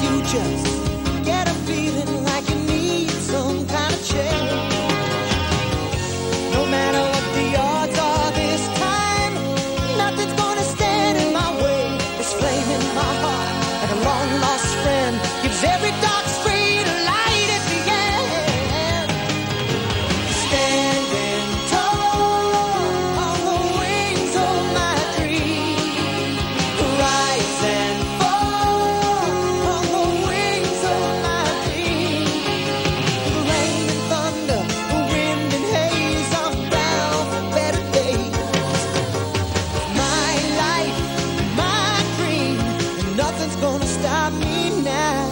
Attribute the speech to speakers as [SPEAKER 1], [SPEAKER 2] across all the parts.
[SPEAKER 1] you just get a feeling like you need some kind of change. No matter what the odds are this time, nothing's gonna stand in my way. This flame in my heart, like a long lost friend, gives every dark street a light at the end. Standing tall on the wings of my dream, rise and fall on the wings of my dream. The rain and thunder, the wind and haze, I'm bound for better days. My life, my dream, and nothing's gonna stop me now.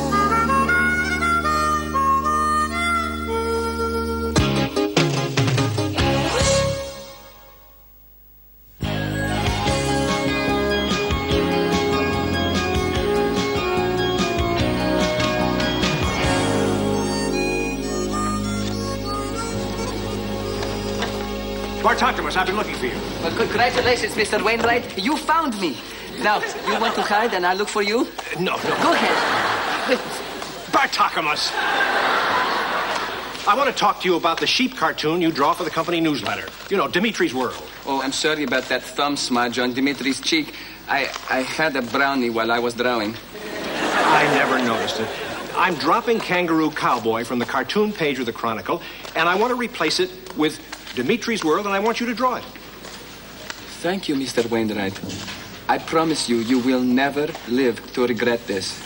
[SPEAKER 2] Bartakamus, I've been looking for you.
[SPEAKER 3] Well, congratulations, Mr. Wainwright. You found me. Now, you want to hide and I look for you?
[SPEAKER 2] No.
[SPEAKER 3] Go ahead.
[SPEAKER 2] Bartakamus! I want to talk to you about the sheep cartoon you draw for the company newsletter. You know, Dimitri's World.
[SPEAKER 3] Oh, I'm sorry about that thumb smudge on Dimitri's cheek. I had a brownie while I was drawing.
[SPEAKER 2] I never noticed it. I'm dropping Kangaroo Cowboy from the cartoon page of the Chronicle, and I want to replace it with Dimitri's World, and I want you to draw it.
[SPEAKER 3] Thank you, Mr. Wainwright. I promise you, you will never live to regret this.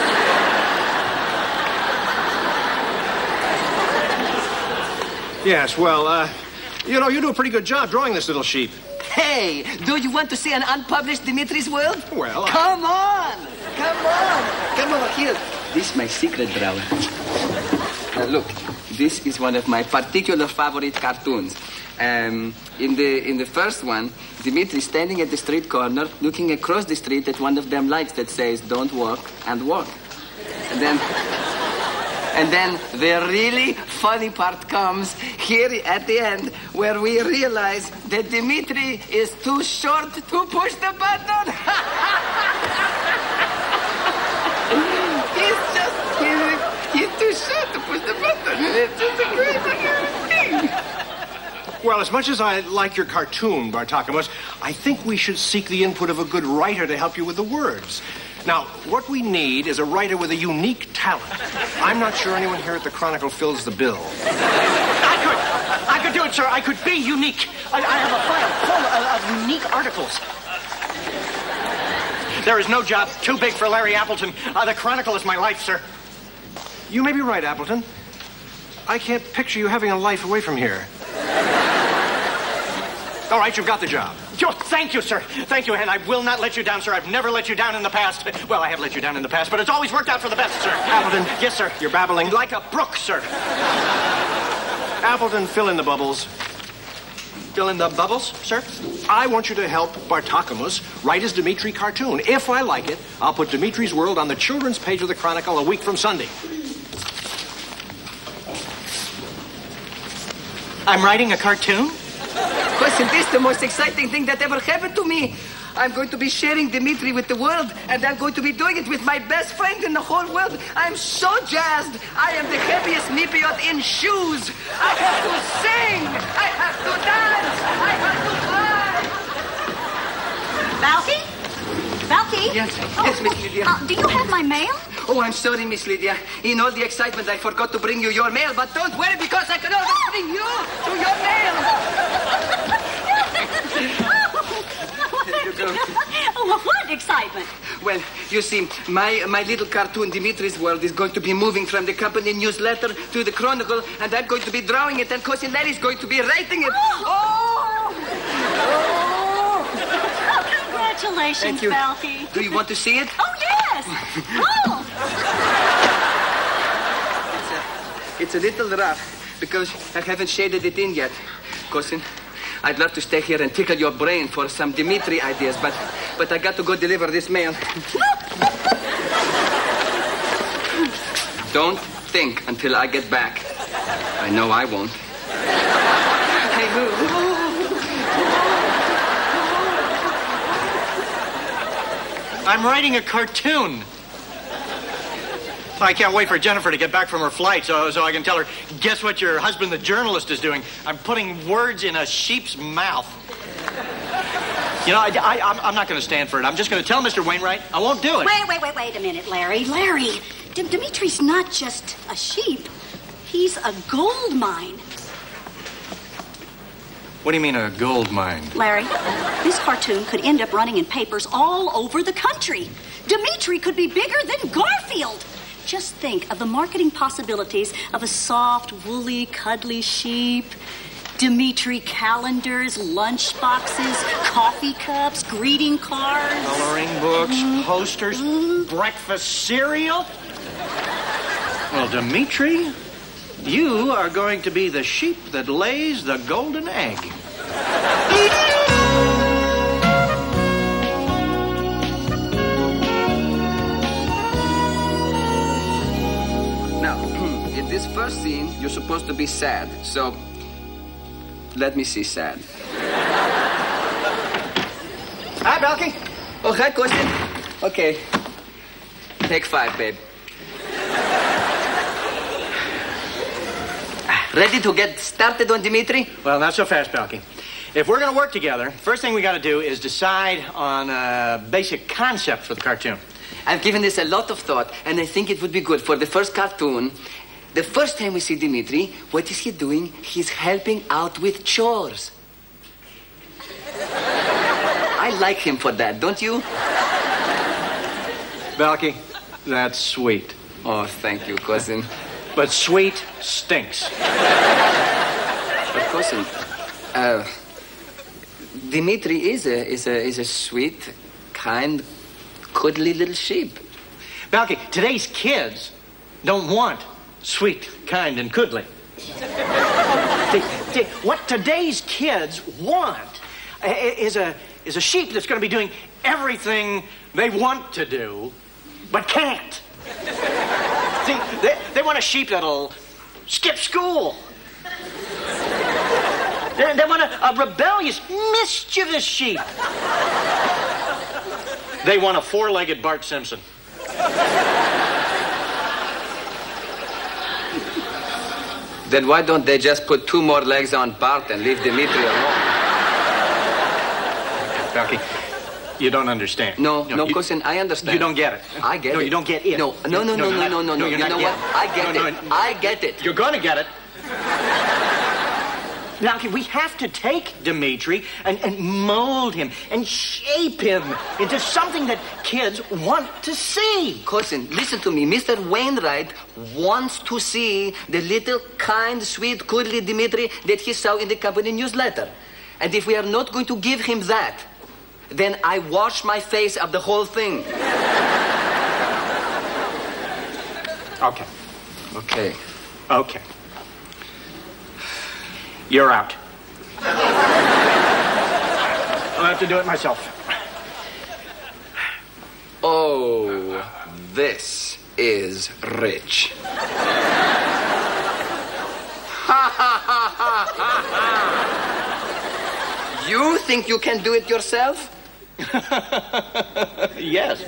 [SPEAKER 2] Yes, well, you do a pretty good job drawing this little sheep.
[SPEAKER 3] Hey, do you want to see an unpublished Dimitri's World?
[SPEAKER 2] Well,
[SPEAKER 3] Come on! Come over here. This is my secret drawer. Now, look, this is one of my particular favorite cartoons. In the first one, Dimitri standing at the street corner, looking across the street at one of them lights that says, "Don't walk," and walk. And then the really funny part comes here at the end, where we realize that Dimitri is too short to push the button. He's too short to push the button. It's just a crazy thing.
[SPEAKER 2] well, as much as I like your cartoon, Bartakamus, I think we should seek the input of a good writer to help you with the words. Now, what we need is a writer with a unique talent. I'm not sure anyone here at the Chronicle fills the bill.
[SPEAKER 4] I could do it, sir. I could be unique. I have a file full of unique articles. There is no job too big for Larry Appleton. The Chronicle is my life, sir.
[SPEAKER 2] You may be right, Appleton. I can't picture you having a life away from here. All right, you've got the job.
[SPEAKER 4] Oh, thank you, sir. Thank you, and I will not let you down, sir. I've never let you down in the past. Well, I have let you down in the past, but it's always worked out for the best, sir.
[SPEAKER 2] Appleton.
[SPEAKER 4] Yes, sir.
[SPEAKER 2] You're babbling.
[SPEAKER 4] Like a brook, sir.
[SPEAKER 2] Appleton, fill in the bubbles.
[SPEAKER 4] Fill in the bubbles, sir?
[SPEAKER 2] I want you to help Bartakamus write his Dimitri cartoon. If I like it, I'll put Dimitri's World on the children's page of the Chronicle a week from Sunday.
[SPEAKER 4] I'm writing a cartoon?
[SPEAKER 3] Listen, this is the most exciting thing that ever happened to me. I'm going to be sharing Dimitri with the world, and I'm going to be doing it with my best friend in the whole world. I'm so jazzed. I am the happiest Nipiot in shoes. I have to sing. I have to dance. I have to fly.
[SPEAKER 5] Valky?
[SPEAKER 3] Yes, Miss Lydia.
[SPEAKER 5] Do you have my mail?
[SPEAKER 3] Oh, I'm sorry, Miss Lydia. In all the excitement, I forgot to bring you your mail, but don't worry, because I can always bring you to your mail. There you go.
[SPEAKER 5] Oh, what excitement.
[SPEAKER 3] Well, you see, my little cartoon, Dimitri's World, is going to be moving from the company newsletter to the Chronicle, and I'm going to be drawing it, and Cousin Larry's going to be writing it.
[SPEAKER 5] Congratulations,
[SPEAKER 3] Thank you.
[SPEAKER 5] Valky.
[SPEAKER 3] Do you want to see it?
[SPEAKER 5] Oh, yes. Oh.
[SPEAKER 3] It's a little rough, because I haven't shaded it in yet. Cousin, I'd love to stay here and tickle your brain for some Dimitri ideas, but I got to go deliver this mail. Don't think until I get back. I know I won't.
[SPEAKER 4] I'm writing a cartoon. I can't wait for Jennifer to get back from her flight so I can tell her, guess what your husband, the journalist, is doing? I'm putting words in a sheep's mouth. You know, I'm not going to stand for it. I'm just going to tell Mr. Wainwright I won't do it.
[SPEAKER 5] Wait a minute, Larry. Larry, Dimitri's not just a sheep. He's a gold mine.
[SPEAKER 4] What do you mean, a gold mine?
[SPEAKER 5] Larry, this cartoon could end up running in papers all over the country. Dimitri could be bigger than Garfield. Just think of the marketing possibilities of a soft, woolly, cuddly sheep. Dimitri calendars, lunch boxes, coffee cups, greeting cards.
[SPEAKER 4] Coloring books, posters, breakfast cereal. Well, Dimitri, you are going to be the sheep that lays the golden egg.
[SPEAKER 3] Now, in this first scene, you're supposed to be sad. So, let me see sad.
[SPEAKER 4] Hi, Balky.
[SPEAKER 3] Oh, hi, Cousin. Okay. Take 5, babe. Ready to get started on Dimitri?
[SPEAKER 4] Well, not so fast, Balky. If we're going to work together, first thing we got to do is decide on a basic concept for the cartoon.
[SPEAKER 3] I've given this a lot of thought, and I think it would be good for the first cartoon. The first time we see Dimitri, what is he doing? He's helping out with chores. I like him for that, don't you?
[SPEAKER 4] Balky, that's sweet.
[SPEAKER 3] Oh, thank you, cousin.
[SPEAKER 4] But sweet stinks.
[SPEAKER 3] But cousin, Dimitri is a sweet, kind, cuddly little sheep.
[SPEAKER 4] Balky, today's kids don't want sweet, kind, and cuddly. What today's kids want is a sheep that's going to be doing everything they want to do, but can't. See, they want a sheep that'll skip school. They want a rebellious, mischievous sheep. They want a four-legged Bart Simpson.
[SPEAKER 3] Then why don't they just put 2 more legs on Bart and leave Dimitri alone?
[SPEAKER 4] Balky, you don't understand.
[SPEAKER 3] No, cousin, I understand.
[SPEAKER 4] You don't get it.
[SPEAKER 3] I get it.
[SPEAKER 4] No, you don't get it.
[SPEAKER 3] No. You know what? I get it. I get it.
[SPEAKER 4] You're going to get it. Now, we have to take Dimitri and mold him and shape him into something that kids want to see.
[SPEAKER 3] Cousin, listen to me. Mr. Wainwright wants to see the little, kind, sweet, cuddly Dimitri that he saw in the company newsletter. And if we are not going to give him that, then I wash my face of the whole thing.
[SPEAKER 4] Okay.
[SPEAKER 3] Okay.
[SPEAKER 4] Okay. You're out. I'll have to do it myself.
[SPEAKER 3] Oh, this is rich. You think you can do it yourself?
[SPEAKER 4] Yes.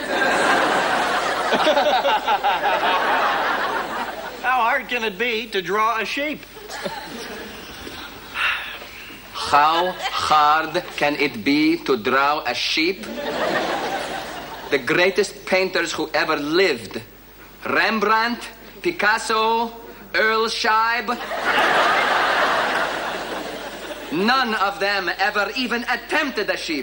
[SPEAKER 4] How hard can it be to draw a sheep?
[SPEAKER 3] How hard can it be to draw a sheep? The greatest painters who ever lived. Rembrandt, Picasso, Earl Scheib. None of them ever even attempted a sheep.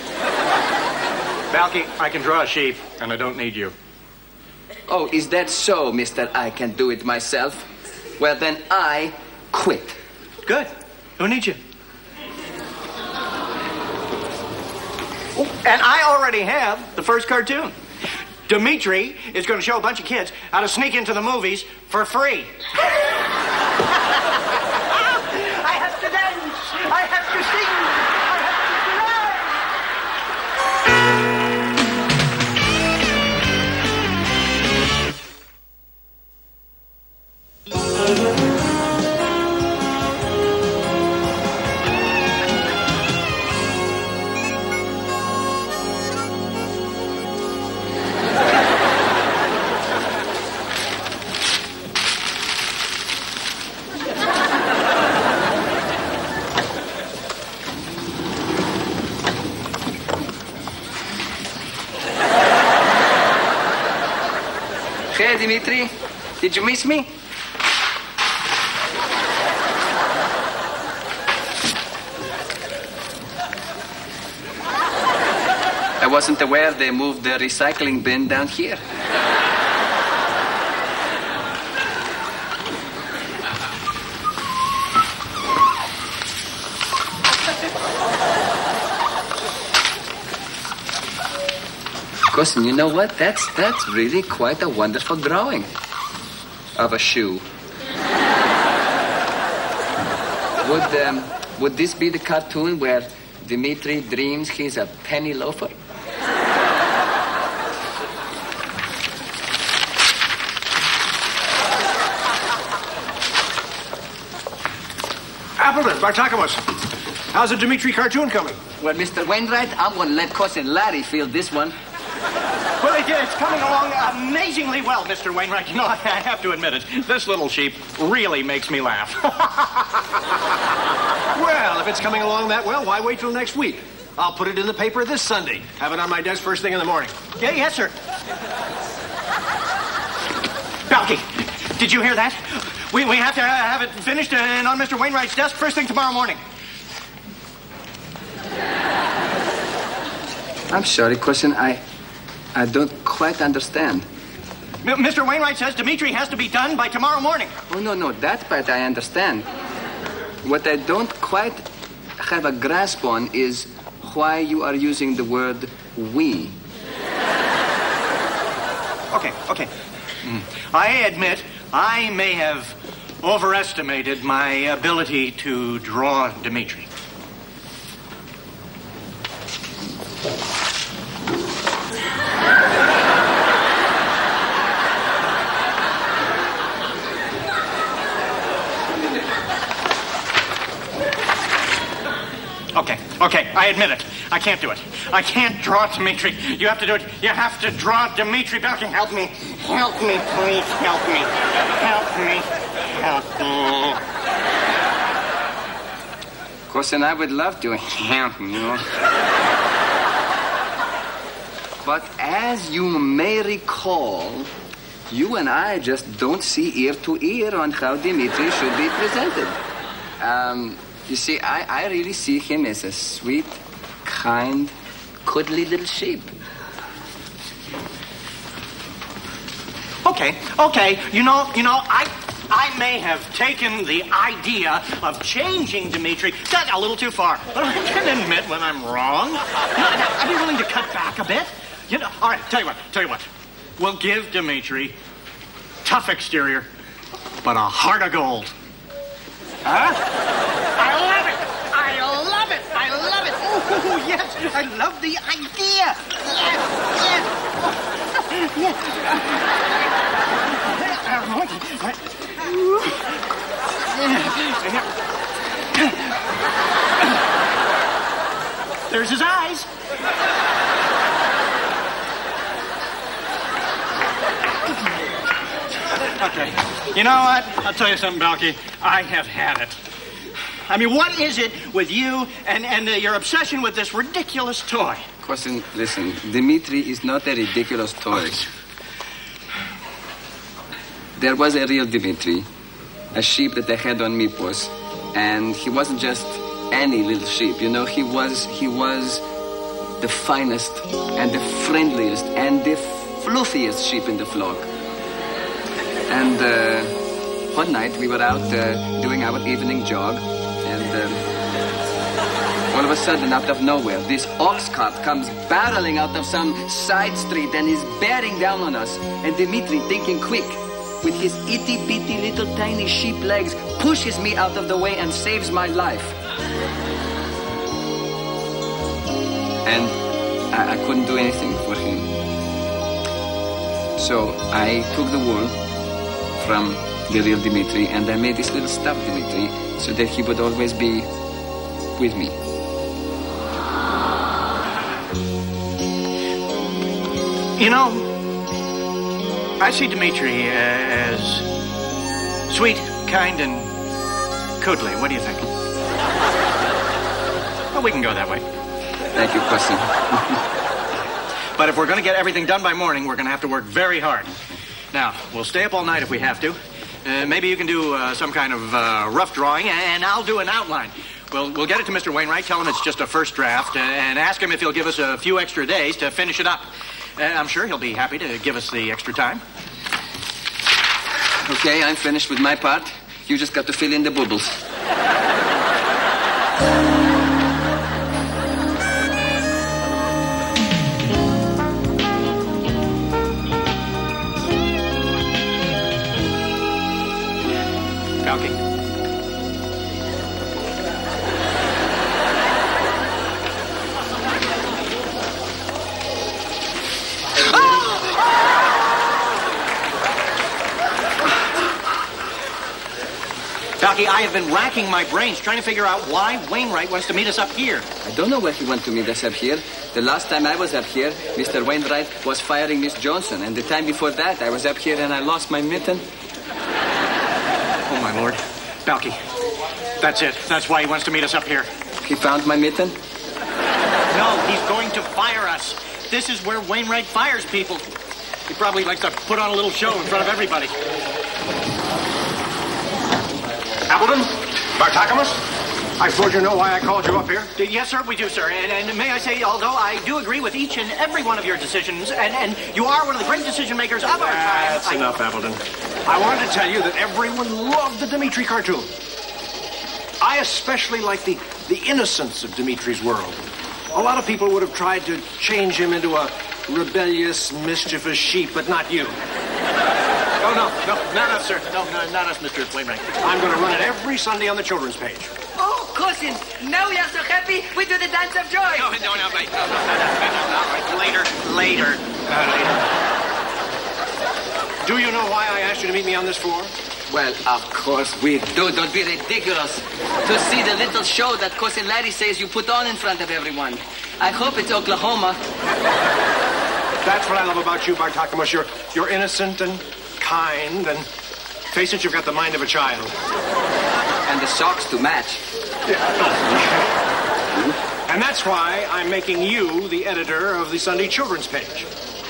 [SPEAKER 4] Balky, I can draw a sheep, and I don't need you.
[SPEAKER 3] Oh, is that so, Mr. I can do it myself? Well, then I quit.
[SPEAKER 4] Good. Don't need you. Oh, and I already have the first cartoon. Dimitri is going to show a bunch of kids how to sneak into the movies for free. I have to dance. I have to sing. I have
[SPEAKER 3] Hey, Dimitri, did you miss me? I wasn't aware they moved the recycling bin down here. Cousin, you know what? That's really quite a wonderful drawing of a shoe. Would this be the cartoon where Dimitri dreams he's a penny loafer?
[SPEAKER 2] Appleton, Bartakamos, how's the Dimitri cartoon coming?
[SPEAKER 3] Well, Mr. Wainwright, I'm going to let Cousin Larry field this one.
[SPEAKER 4] Well, it's coming along amazingly well, Mr. Wainwright. You know, I have to admit it. This little sheep really makes me laugh.
[SPEAKER 2] Well, if it's coming along that well, why wait till next week? I'll put it in the paper this Sunday. Have it on my desk first thing in the morning.
[SPEAKER 4] Yeah, yes, sir. Balky, did you hear that? We have to have it finished and on Mr. Wainwright's desk first thing tomorrow morning.
[SPEAKER 3] I'm sorry, Cousin. I don't quite understand.
[SPEAKER 4] Mr. Wainwright says Dimitri has to be done by tomorrow morning.
[SPEAKER 3] Oh, no, that part I understand. What I don't quite have a grasp on is why you are using the word we.
[SPEAKER 4] Okay. I admit I may have overestimated my ability to draw Dimitri. Okay, I admit it. I can't do it. I can't draw Dimitri. You have to do it. You have to draw Dimitri. Balky, help me. Help me, please. Help me. Help me.
[SPEAKER 3] Cousin, I would love to help you. But as you may recall, you and I just don't see ear to ear on how Dimitri should be presented. You see, I really see him as a sweet, kind, cuddly little sheep.
[SPEAKER 4] Okay. You know, I may have taken the idea of changing Dimitri a little too far. But I can admit when I'm wrong. I'd be willing to cut back a bit. You know, all right, tell you what. We'll give Dimitri tough exterior, but a heart of gold. Huh? I love it. Oh, yes, I love the idea. Yes. There's his eyes. Okay. You know what? I'll tell you something, Balky. I have had it. I mean, what is it with you and your obsession with this ridiculous toy?
[SPEAKER 3] Cousin, listen. Dimitri is not a ridiculous toy. There was a real Dimitri, a sheep that they had on Mipos, and he wasn't just any little sheep. You know, he was the finest and the friendliest and the fluffiest sheep in the flock. And one night we were out doing our evening jog, and all of a sudden, out of nowhere, this ox cart comes barreling out of some side street and is bearing down on us. And Dimitri, thinking quick, with his itty-bitty little tiny sheep legs, pushes me out of the way and saves my life. And I couldn't do anything for him. So I took the wool from the real Dimitri and I made this little stuffed Dimitri so that he would always be with me.
[SPEAKER 4] You know, I see Dimitri as sweet, kind, and cuddly. What do you think? Well, we can go that way.
[SPEAKER 3] Thank you, cousin.
[SPEAKER 4] But if we're going to get everything done by morning, we're going to have to work very hard. Now, we'll stay up all night if we have to. Maybe you can do some kind of rough drawing, and I'll do an outline. We'll get it to Mr. Wainwright, tell him it's just a first draft, and ask him if he'll give us a few extra days to finish it up. I'm sure he'll be happy to give us the extra time.
[SPEAKER 3] Okay, I'm finished with my part. You just got to fill in the bubbles.
[SPEAKER 4] Balky. Balky, I have been racking my brains trying to figure out why Wainwright wants to meet us up here.
[SPEAKER 3] I don't know why he wants to meet us up here. The last time I was up here, Mr. Wainwright was firing Miss Johnson. And the time before that, I was up here and I lost my mitten.
[SPEAKER 4] Oh, my Lord. Balky, that's it. That's why he wants to meet us up here.
[SPEAKER 3] He found my mitten?
[SPEAKER 4] No, he's going to fire us. This is where Wainwright fires people. He probably likes to put on a little show in front of everybody.
[SPEAKER 2] Appleton? Bartakamus? I suppose you know why I called you up here?
[SPEAKER 4] Yes, sir, we do, sir. And may I say, although I do agree with each and every one of your decisions, and you are one of the great decision makers of our time.
[SPEAKER 2] That's enough, Appleton. I wanted to tell you that everyone loved the Dimitri cartoon. I especially like the innocence of Dimitri's world. A lot of people would have tried to change him into a rebellious, mischievous sheep, but not you.
[SPEAKER 4] No, not us, sir. No, not us, Mr. Wainwright.
[SPEAKER 2] I'm going to run it every Sunday on the children's page.
[SPEAKER 6] Oh, cousin, now we are so happy we do the dance of joy.
[SPEAKER 4] No, wait. No. Later.
[SPEAKER 2] Do you know why I asked you to meet me on this floor?
[SPEAKER 3] Well, of course we do. Don't be ridiculous. To see the little show that Cousin Larry says you put on in front of everyone. I hope it's Oklahoma.
[SPEAKER 2] That's what I love about you, Bartakamus. You're innocent and kind, and face it, you've got the mind of a child.
[SPEAKER 3] And the socks to match.
[SPEAKER 2] And that's why I'm making you the editor of the Sunday children's page.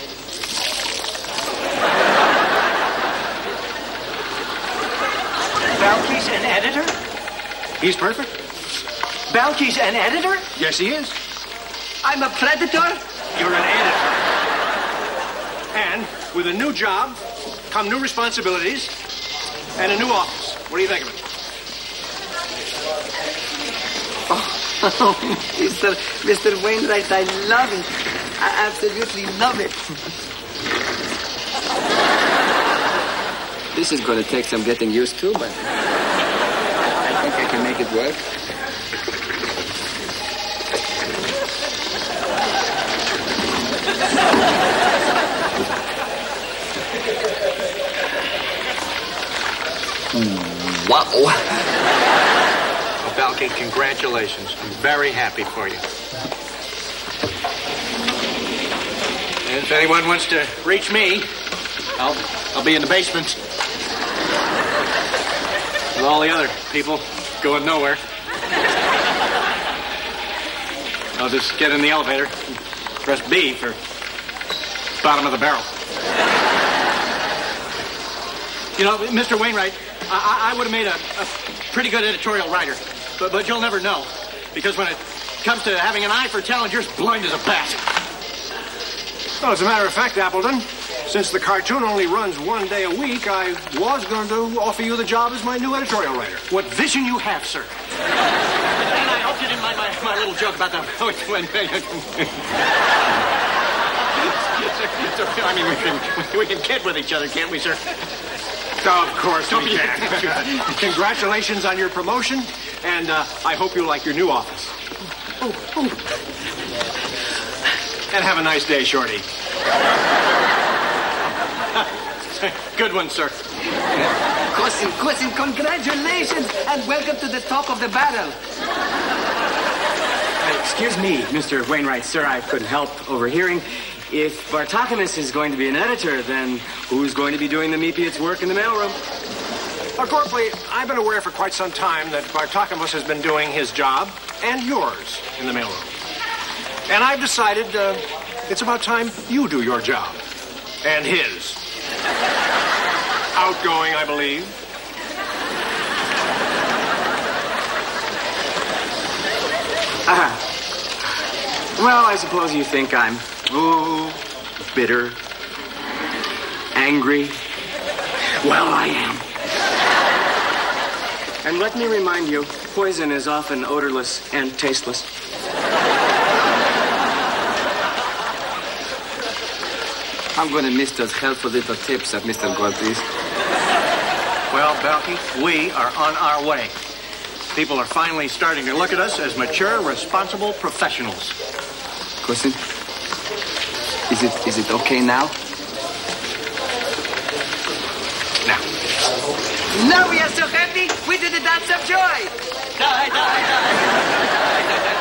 [SPEAKER 4] Balky's an editor?
[SPEAKER 2] He's perfect.
[SPEAKER 4] Balky's an editor?
[SPEAKER 2] Yes, he is.
[SPEAKER 3] I'm a predator?
[SPEAKER 2] You're an editor. And with a new job come new responsibilities and a new office. What do you think of it?
[SPEAKER 3] Oh, Mr. Wainwright, I love it. I absolutely love it. This is going to take some getting used to, but I think I can make it work. Wow.
[SPEAKER 4] Well, Balky, congratulations. I'm very happy for you. And if anyone wants to reach me, I'll be in the basement. With all the other people going nowhere. I'll just get in the elevator and press B for bottom of the barrel. You know, Mr. Wainwright, I would have made a pretty good editorial writer, but you'll never know, because when it comes to having an eye for talent, you're as blind as a bat.
[SPEAKER 2] Well, as a matter of fact, Appleton, since the cartoon only runs one day a week, I was going to offer you the job as my new editorial writer.
[SPEAKER 4] What vision you have, sir. And I hope you didn't mind my little joke about the... I mean, we can kid with each other, can't we, sir?
[SPEAKER 2] Of course we can. Congratulations on your promotion, and I hope you like your new office. And have a nice day, Shorty.
[SPEAKER 4] Good one, sir.
[SPEAKER 3] Cousin, congratulations, and welcome to the top of the barrel.
[SPEAKER 7] Excuse me, Mr. Wainwright, sir, I couldn't help overhearing. If Bartakamus is going to be an editor, then who's going to be doing the Meepiat's work in the mailroom?
[SPEAKER 2] Corporately, I've been aware for quite some time that Bartakamus has been doing his job and yours in the mailroom. And I've decided it's about time you do your job and his. Outgoing, I believe.
[SPEAKER 7] Well, I suppose you think I'm, bitter, angry. Well, I am. And let me remind you, poison is often odorless and tasteless.
[SPEAKER 3] I'm going to miss those helpful little tips of Mr. Gortys.
[SPEAKER 4] Well, Balky, we are on our way. People are finally starting to look at us as mature, responsible professionals.
[SPEAKER 3] Cousin, is it okay now?
[SPEAKER 6] Now we are so happy, we do the dance of joy.
[SPEAKER 1] Die, die, die, die, die, die, die.